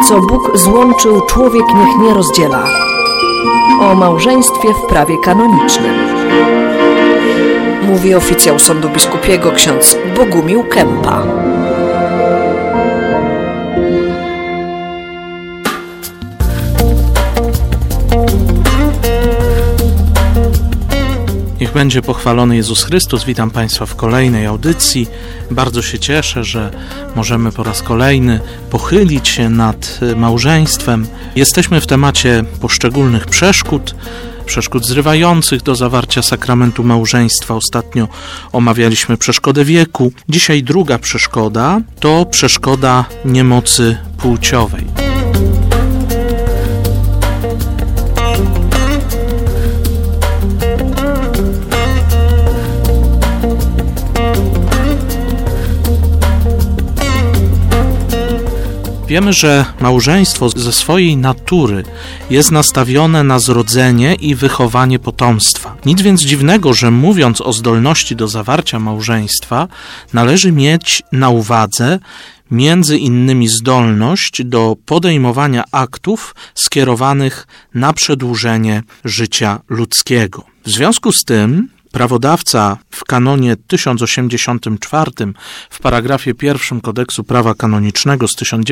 Co Bóg złączył, człowiek niech nie rozdziela. O małżeństwie w prawie kanonicznym. Mówi oficjał Sądu Biskupiego ksiądz Bogumił Kępa. Niech będzie pochwalony Jezus Chrystus. Witam Państwa w kolejnej audycji. Bardzo się cieszę, że możemy po raz kolejny pochylić się nad małżeństwem. Jesteśmy w temacie poszczególnych przeszkód zrywających do zawarcia sakramentu małżeństwa. Ostatnio omawialiśmy przeszkodę wieku. Dzisiaj druga przeszkoda to przeszkoda niemocy płciowej. Wiemy, że małżeństwo ze swojej natury jest nastawione na zrodzenie i wychowanie potomstwa. Nic więc dziwnego, że mówiąc o zdolności do zawarcia małżeństwa, należy mieć na uwadze między innymi zdolność do podejmowania aktów skierowanych na przedłużenie życia ludzkiego. W związku z tym prawodawca w kanonie 1084 w paragrafie 1 Kodeksu Prawa Kanonicznego z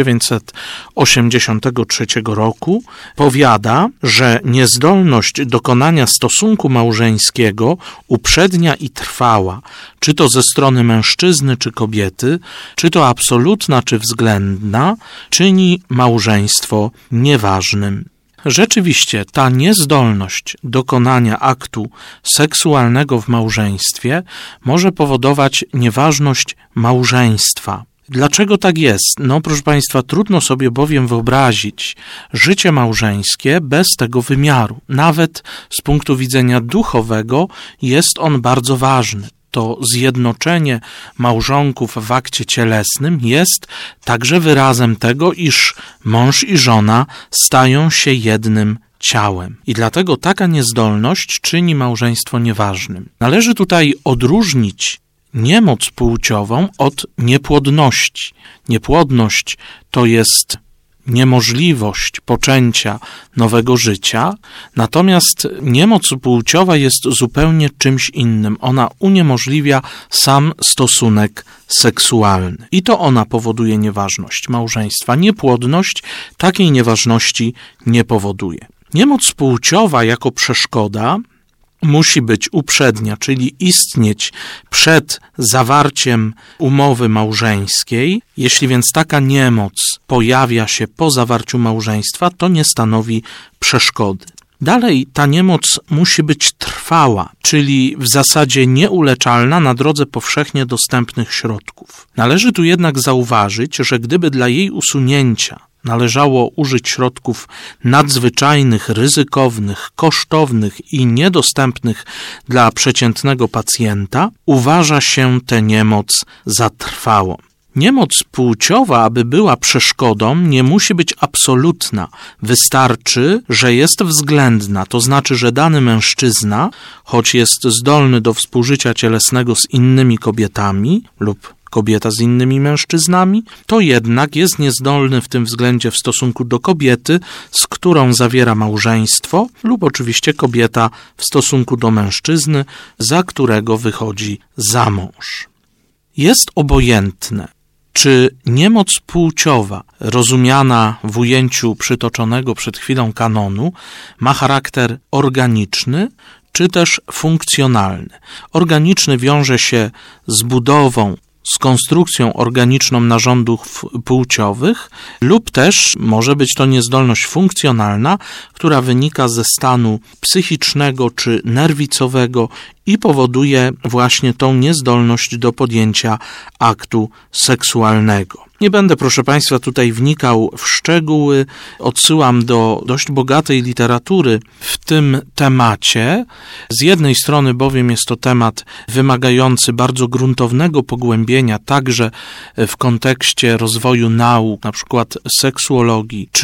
1983 roku powiada, że niezdolność dokonania stosunku małżeńskiego uprzednia i trwała, czy to ze strony mężczyzny czy kobiety, czy to absolutna czy względna, czyni małżeństwo nieważnym. Rzeczywiście ta niezdolność dokonania aktu seksualnego w małżeństwie może powodować nieważność małżeństwa. Dlaczego tak jest? Proszę Państwa, trudno sobie bowiem wyobrazić życie małżeńskie bez tego wymiaru. Nawet z punktu widzenia duchowego jest on bardzo ważny. To zjednoczenie małżonków w akcie cielesnym jest także wyrazem tego, iż mąż i żona stają się jednym ciałem. I dlatego taka niezdolność czyni małżeństwo nieważnym. Należy tutaj odróżnić niemoc płciową od niepłodności. Niepłodność to jest niemożliwość poczęcia nowego życia, natomiast niemoc płciowa jest zupełnie czymś innym. Ona uniemożliwia sam stosunek seksualny. I to ona powoduje nieważność małżeństwa. Niepłodność takiej nieważności nie powoduje. Niemoc płciowa jako przeszkoda musi być uprzednia, czyli istnieć przed zawarciem umowy małżeńskiej. Jeśli więc taka niemoc pojawia się po zawarciu małżeństwa, to nie stanowi przeszkody. Dalej ta niemoc musi być trwała, czyli w zasadzie nieuleczalna na drodze powszechnie dostępnych środków. Należy tu jednak zauważyć, że gdyby dla jej usunięcia należało użyć środków nadzwyczajnych, ryzykownych, kosztownych i niedostępnych dla przeciętnego pacjenta, uważa się tę niemoc za trwałą. Niemoc płciowa, aby była przeszkodą, nie musi być absolutna. Wystarczy, że jest względna, to znaczy, że dany mężczyzna, choć jest zdolny do współżycia cielesnego z innymi kobietami lub kobieta z innymi mężczyznami, to jednak jest niezdolny w tym względzie w stosunku do kobiety, z którą zawiera małżeństwo, lub oczywiście kobieta w stosunku do mężczyzny, za którego wychodzi za mąż. Jest obojętne, czy niemoc płciowa, rozumiana w ujęciu przytoczonego przed chwilą kanonu, ma charakter organiczny, czy też funkcjonalny. Organiczny wiąże się z budową, z konstrukcją organiczną narządów płciowych, lub też może być to niezdolność funkcjonalna, która wynika ze stanu psychicznego czy nerwicowego i powoduje właśnie tą niezdolność do podjęcia aktu seksualnego. Nie będę, proszę Państwa, tutaj wnikał w szczegóły. Odsyłam do dość bogatej literatury w tym temacie. Z jednej strony bowiem jest to temat wymagający bardzo gruntownego pogłębienia, także w kontekście rozwoju nauk, na przykład seksuologii czy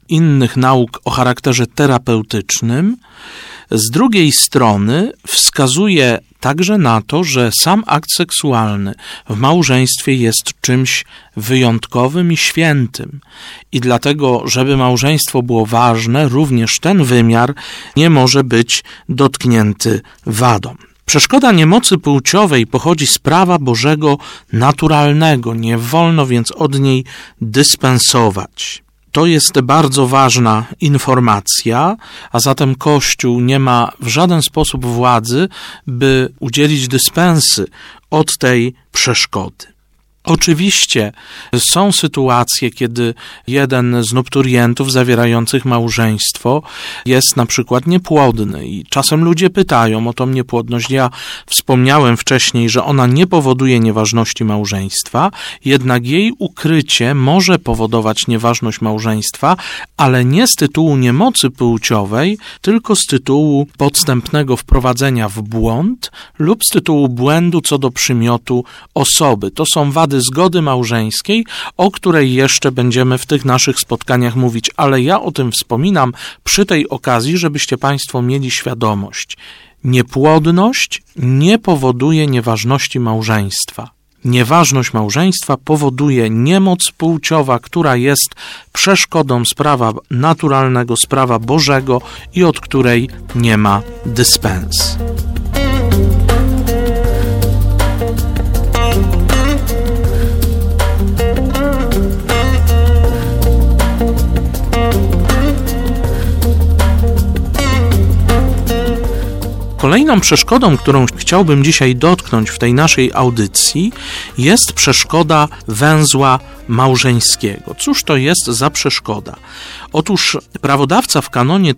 innych nauk o charakterze terapeutycznym. Z drugiej strony wskazuje także na to, że sam akt seksualny w małżeństwie jest czymś wyjątkowym i świętym. I dlatego, żeby małżeństwo było ważne, również ten wymiar nie może być dotknięty wadą. Przeszkoda niemocy płciowej pochodzi z prawa Bożego naturalnego, nie wolno więc od niej dyspensować. To jest bardzo ważna informacja, a zatem Kościół nie ma w żaden sposób władzy, by udzielić dyspensy od tej przeszkody. Oczywiście są sytuacje, kiedy jeden z nupturientów zawierających małżeństwo jest na przykład niepłodny i czasem ludzie pytają o tą niepłodność. Ja wspomniałem wcześniej, że ona nie powoduje nieważności małżeństwa, jednak jej ukrycie może powodować nieważność małżeństwa, ale nie z tytułu niemocy płciowej, tylko z tytułu podstępnego wprowadzenia w błąd lub z tytułu błędu co do przymiotu osoby. To są wady zgody małżeńskiej, o której jeszcze będziemy w tych naszych spotkaniach mówić, ale ja o tym wspominam przy tej okazji, żebyście Państwo mieli świadomość. Niepłodność nie powoduje nieważności małżeństwa. Nieważność małżeństwa powoduje niemoc płciowa, która jest przeszkodą z prawa naturalnego, z prawa Bożego i od której nie ma dyspens. Kolejną przeszkodą, którą chciałbym dzisiaj dotknąć w tej naszej audycji, jest przeszkoda węzła małżeńskiego. Cóż to jest za przeszkoda? Otóż prawodawca w kanonie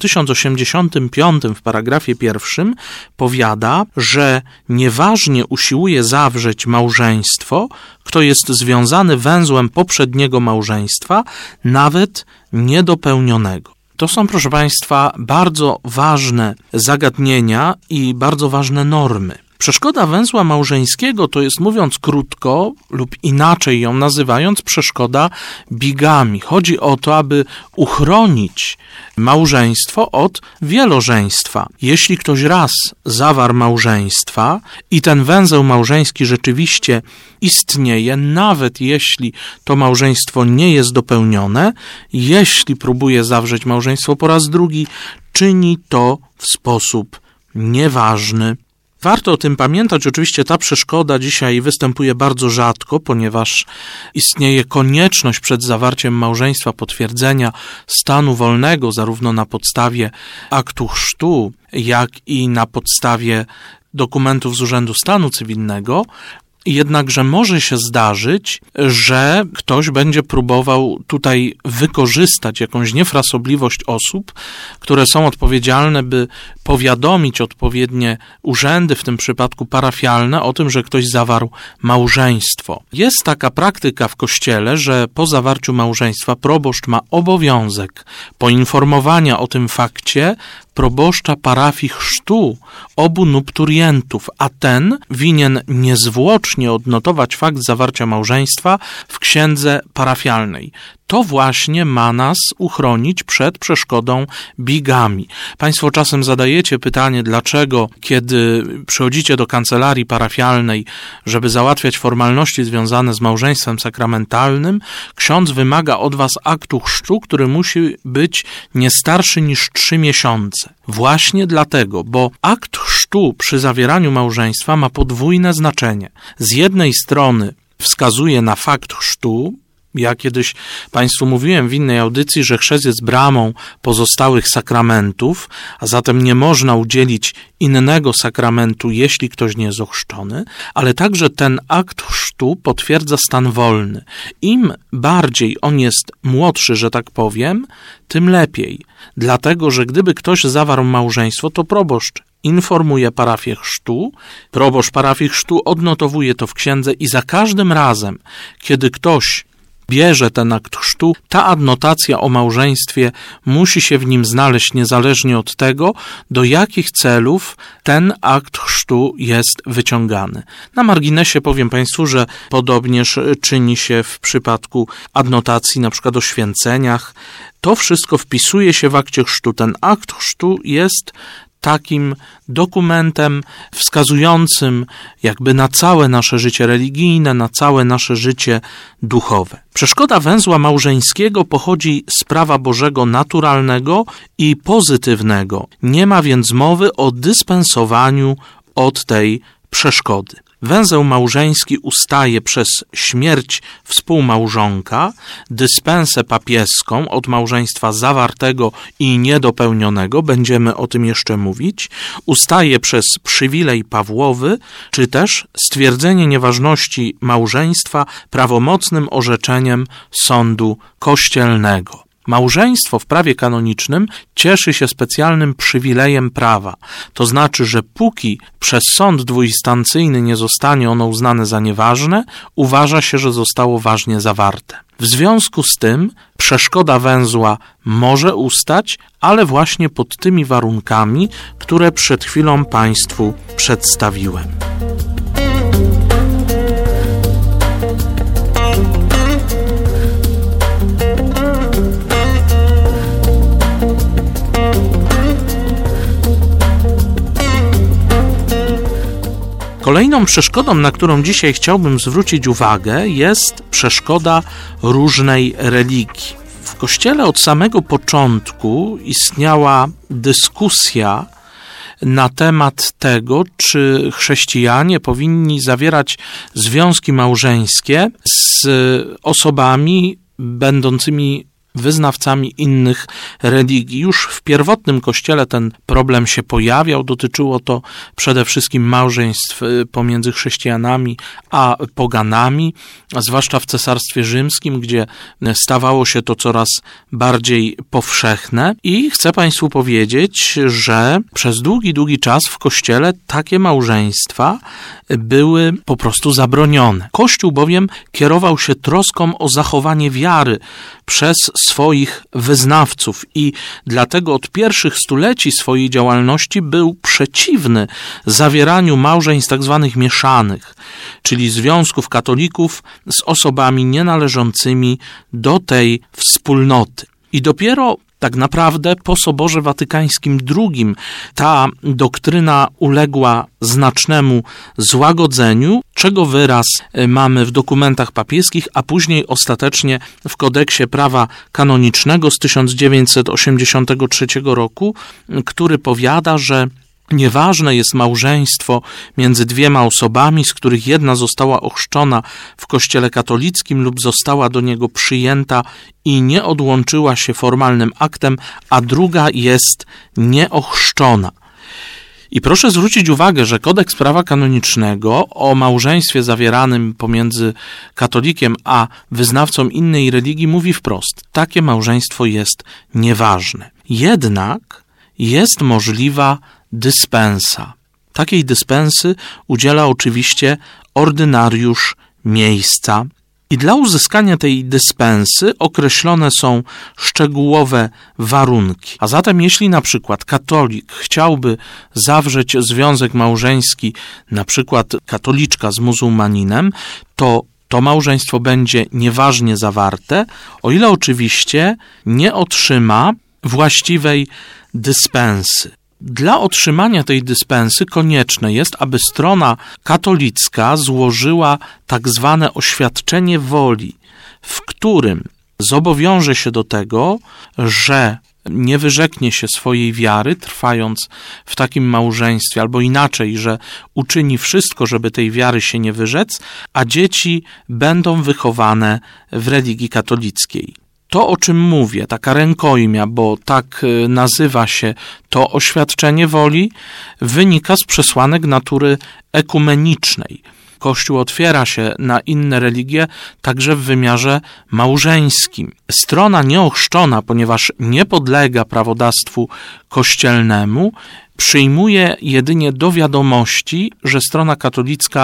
1085 w paragrafie 1 powiada, że nieważnie usiłuje zawrzeć małżeństwo, kto jest związany węzłem poprzedniego małżeństwa, nawet niedopełnionego. To są, proszę Państwa, bardzo ważne zagadnienia i bardzo ważne normy. Przeszkoda węzła małżeńskiego to jest, mówiąc krótko lub inaczej ją nazywając, przeszkoda bigamii. Chodzi o to, aby uchronić małżeństwo od wielożeństwa. Jeśli ktoś raz zawarł małżeństwa i ten węzeł małżeński rzeczywiście istnieje, nawet jeśli to małżeństwo nie jest dopełnione, jeśli próbuje zawrzeć małżeństwo po raz drugi, czyni to w sposób nieważny. Warto o tym pamiętać. Oczywiście ta przeszkoda dzisiaj występuje bardzo rzadko, ponieważ istnieje konieczność przed zawarciem małżeństwa potwierdzenia stanu wolnego, zarówno na podstawie aktu chrztu, jak i na podstawie dokumentów z Urzędu Stanu Cywilnego. Jednakże może się zdarzyć, że ktoś będzie próbował tutaj wykorzystać jakąś niefrasobliwość osób, które są odpowiedzialne, by powiadomić odpowiednie urzędy, w tym przypadku parafialne, o tym, że ktoś zawarł małżeństwo. Jest taka praktyka w Kościele, że po zawarciu małżeństwa proboszcz ma obowiązek poinformowania o tym fakcie proboszcza parafii chrztu obu nupturientów, a ten winien niezwłocznie odnotować fakt zawarcia małżeństwa w księdze parafialnej. To właśnie ma nas uchronić przed przeszkodą bigamii. Państwo czasem zadajecie pytanie, dlaczego kiedy przychodzicie do kancelarii parafialnej, żeby załatwiać formalności związane z małżeństwem sakramentalnym, ksiądz wymaga od was aktu chrztu, który musi być nie starszy niż 3 miesiące. Właśnie dlatego, bo akt chrztu przy zawieraniu małżeństwa ma podwójne znaczenie. Z jednej strony wskazuje na fakt chrztu. Ja kiedyś Państwu mówiłem w innej audycji, że chrzest jest bramą pozostałych sakramentów, a zatem nie można udzielić innego sakramentu, jeśli ktoś nie jest ochrzczony, ale także ten akt chrztu potwierdza stan wolny. Im bardziej on jest młodszy, że tak powiem, tym lepiej. Dlatego, że gdyby ktoś zawarł małżeństwo, to proboszcz informuje parafię chrztu, proboszcz parafii chrztu odnotowuje to w księdze i za każdym razem, kiedy ktoś bierze ten akt chrztu, ta adnotacja o małżeństwie musi się w nim znaleźć niezależnie od tego, do jakich celów ten akt chrztu jest wyciągany. Na marginesie powiem Państwu, że podobnież czyni się w przypadku adnotacji na przykład o święceniach. To wszystko wpisuje się w akcie chrztu. Ten akt chrztu jest takim dokumentem wskazującym jakby na całe nasze życie religijne, na całe nasze życie duchowe. Przeszkoda węzła małżeńskiego pochodzi z prawa Bożego naturalnego i pozytywnego. Nie ma więc mowy o dyspensowaniu od tej przeszkody. Węzeł małżeński ustaje przez śmierć współmałżonka, dyspensę papieską od małżeństwa zawartego i niedopełnionego, będziemy o tym jeszcze mówić, ustaje przez przywilej Pawłowy, czy też stwierdzenie nieważności małżeństwa prawomocnym orzeczeniem sądu kościelnego. Małżeństwo w prawie kanonicznym cieszy się specjalnym przywilejem prawa, to znaczy, że póki przez sąd dwuinstancyjny nie zostanie ono uznane za nieważne, uważa się, że zostało ważnie zawarte. W związku z tym przeszkoda węzła może ustać, ale właśnie pod tymi warunkami, które przed chwilą Państwu przedstawiłem. Kolejną przeszkodą, na którą dzisiaj chciałbym zwrócić uwagę, jest przeszkoda różnej religii. W Kościele od samego początku istniała dyskusja na temat tego, czy chrześcijanie powinni zawierać związki małżeńskie z osobami będącymi wyznawcami innych religii. Już w pierwotnym Kościele ten problem się pojawiał. Dotyczyło to przede wszystkim małżeństw pomiędzy chrześcijanami a poganami, a zwłaszcza w Cesarstwie Rzymskim, gdzie stawało się to coraz bardziej powszechne. I chcę Państwu powiedzieć, że przez długi czas w Kościele takie małżeństwa były po prostu zabronione. Kościół bowiem kierował się troską o zachowanie wiary przez swoich wyznawców i dlatego od pierwszych stuleci swojej działalności był przeciwny zawieraniu małżeństw tak zwanych mieszanych, czyli związków katolików z osobami nienależącymi do tej wspólnoty. I dopiero tak naprawdę po Soborze Watykańskim II ta doktryna uległa znacznemu złagodzeniu, czego wyraz mamy w dokumentach papieskich, a później ostatecznie w Kodeksie Prawa Kanonicznego z 1983 roku, który powiada, że nieważne jest małżeństwo między dwiema osobami, z których jedna została ochrzczona w Kościele katolickim lub została do niego przyjęta i nie odłączyła się formalnym aktem, a druga jest nieochrzczona. I proszę zwrócić uwagę, że Kodeks Prawa Kanonicznego o małżeństwie zawieranym pomiędzy katolikiem a wyznawcą innej religii mówi wprost: takie małżeństwo jest nieważne. Jednak jest możliwa dyspensa. Takiej dyspensy udziela oczywiście ordynariusz miejsca. I dla uzyskania tej dyspensy określone są szczegółowe warunki. A zatem jeśli na przykład katolik chciałby zawrzeć związek małżeński, na przykład katoliczka z muzułmaninem, to małżeństwo będzie nieważnie zawarte, o ile oczywiście nie otrzyma właściwej dyspensy. Dla otrzymania tej dyspensy konieczne jest, aby strona katolicka złożyła tak zwane oświadczenie woli, w którym zobowiąże się do tego, że nie wyrzeknie się swojej wiary, trwając w takim małżeństwie, albo inaczej, że uczyni wszystko, żeby tej wiary się nie wyrzec, a dzieci będą wychowane w religii katolickiej. To, o czym mówię, taka rękojmia, bo tak nazywa się to oświadczenie woli, wynika z przesłanek natury ekumenicznej. Kościół otwiera się na inne religie także w wymiarze małżeńskim. Strona nieochrzczona, ponieważ nie podlega prawodawstwu kościelnemu, przyjmuje jedynie do wiadomości, że strona katolicka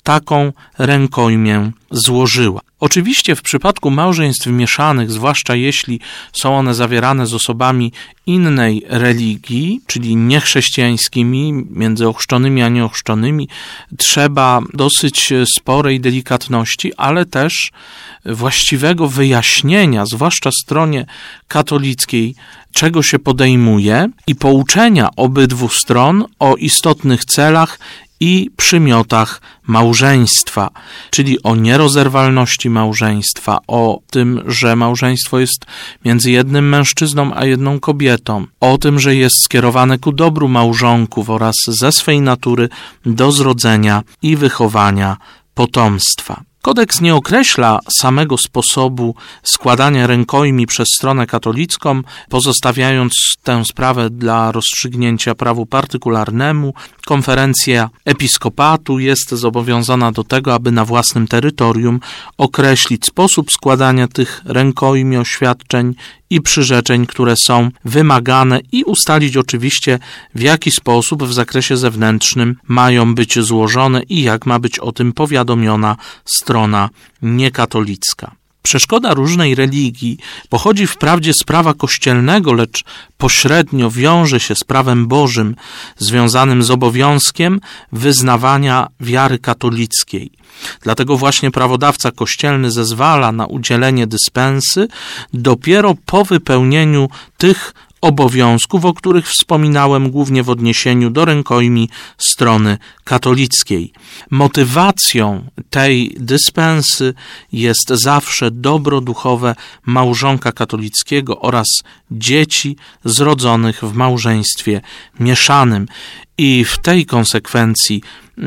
taką rękojmię złożyła. Oczywiście w przypadku małżeństw mieszanych, zwłaszcza jeśli są one zawierane z osobami innej religii, czyli niechrześcijańskimi, między ochrzczonymi a nieochrzczonymi, trzeba dosyć sporej delikatności, ale też właściwego wyjaśnienia, zwłaszcza stronie katolickiej, czego się podejmuje i pouczenia obydwu stron o istotnych celach i przymiotach małżeństwa, czyli o nierozerwalności małżeństwa, o tym, że małżeństwo jest między jednym mężczyzną a jedną kobietą, o tym, że jest skierowane ku dobru małżonków oraz ze swej natury do zrodzenia i wychowania potomstwa. Kodeks nie określa samego sposobu składania rękojmi przez stronę katolicką, pozostawiając tę sprawę dla rozstrzygnięcia prawu partykularnemu. Konferencja episkopatu jest zobowiązana do tego, aby na własnym terytorium określić sposób składania tych rękojmi, oświadczeń i przyrzeczeń, które są wymagane i ustalić oczywiście, w jaki sposób w zakresie zewnętrznym mają być złożone i jak ma być o tym powiadomiona strona niekatolicka. Przeszkoda różnej religii pochodzi wprawdzie z prawa kościelnego, lecz pośrednio wiąże się z prawem Bożym, związanym z obowiązkiem wyznawania wiary katolickiej. Dlatego właśnie prawodawca kościelny zezwala na udzielenie dyspensy dopiero po wypełnieniu tych obowiązków, o których wspominałem głównie w odniesieniu do rękojmi strony katolickiej. Motywacją tej dyspensy jest zawsze dobro duchowe małżonka katolickiego oraz dzieci zrodzonych w małżeństwie mieszanym i w tej konsekwencji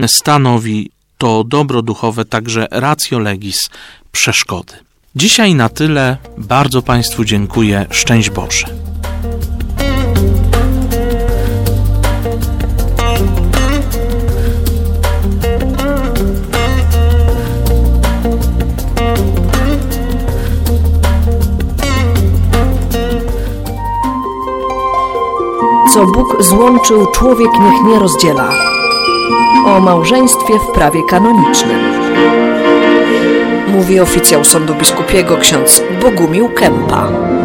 stanowi to dobro duchowe także ratio legis przeszkody. Dzisiaj na tyle. Bardzo Państwu dziękuję. Szczęść Boże. Co Bóg złączył, człowiek niech nie rozdziela. O małżeństwie w prawie kanonicznym. Mówi oficjał Sądu Biskupiego ksiądz Bogumił Kępa.